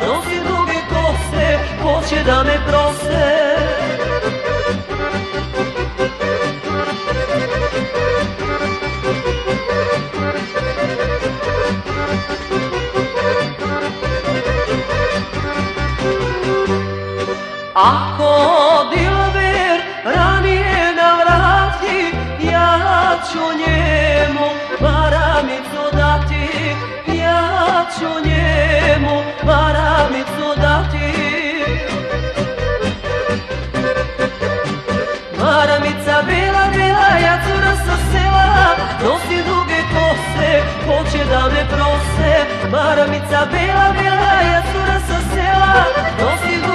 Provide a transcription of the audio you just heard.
nosi duge kose, hoće da me prose. Ako Dilber ranije navrati, ja ću njemu maramicu dati, ja ću njemu maramicu dati. Maramica bila, bila, ja cura sa sela, nosi duge kose, hoće da me prose. Maramica bila, bila, ja cura sa sela, nosi duge